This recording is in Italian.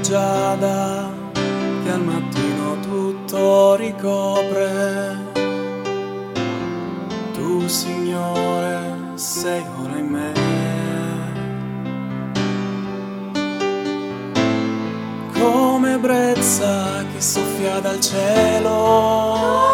rugiada che al mattino tutto ricopre. Tu, Signore, sei ora in me. Come brezza che soffia dal cielo,